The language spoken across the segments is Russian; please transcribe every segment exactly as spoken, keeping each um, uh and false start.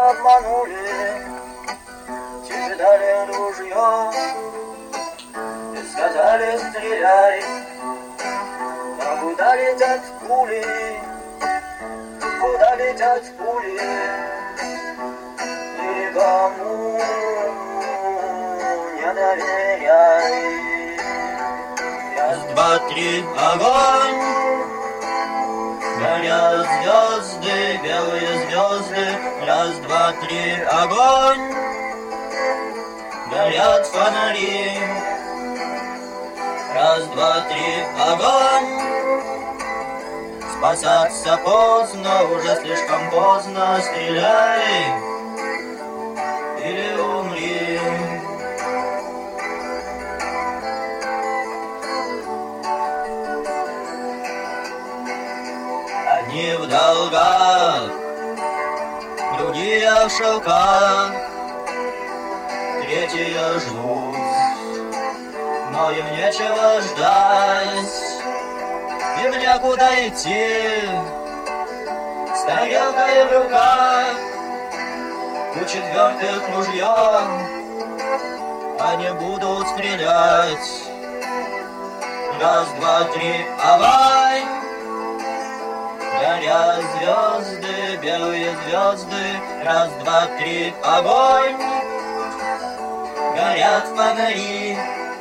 обманули, тебе дали ружье и сказали стреляй. Но куда летят пули, куда летят пули, никому не доверяй. Раз, два, три, огонь! Горят звезды, белые звезды. Раз, два, три, огонь! Горят фонари. Раз, два, три, огонь! Спасаться поздно, уже слишком поздно. Стреляй или умри. Одни в долгах, другие в шелках, третьи ждут, но им нечего ждать, им некуда идти, с тарелкой в руках, у четвертых ружья, они будут стрелять. Раз, два, три, огонь! Горят звезды, белые звезды. Раз, два, три, огонь! Горят фонари.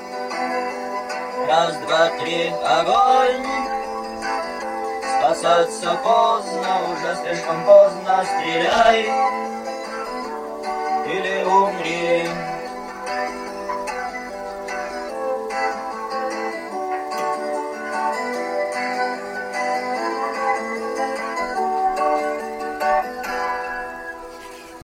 Раз, два, три, огонь! Спасаться поздно, уже слишком поздно. Стреляй